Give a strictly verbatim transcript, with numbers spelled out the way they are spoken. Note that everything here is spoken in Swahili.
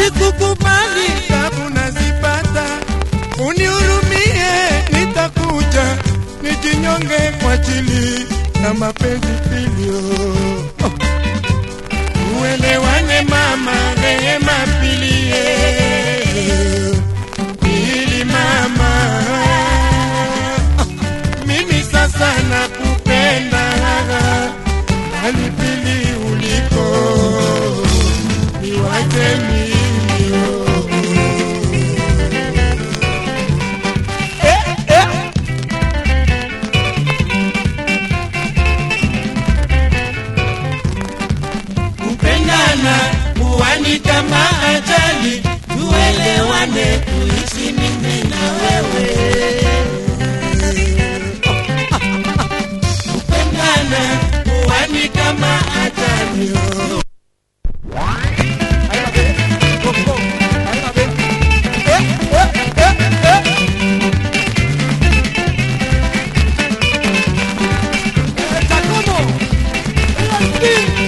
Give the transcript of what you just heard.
sikukubali tabu nazipata, unihurumie nitakuja nijinyonge kwa ajili na mapenzi filio. Oh. Uelewane mama, rehema pilie pili mama. Oh. Mimi sasa nakupenda hali pili uliko niwache mimi. Eh, eh. Kupendana kuwani kama ajali, tuelewane tuishi mimi na wewe. Kupendana kuwani kama ajali. Takomo,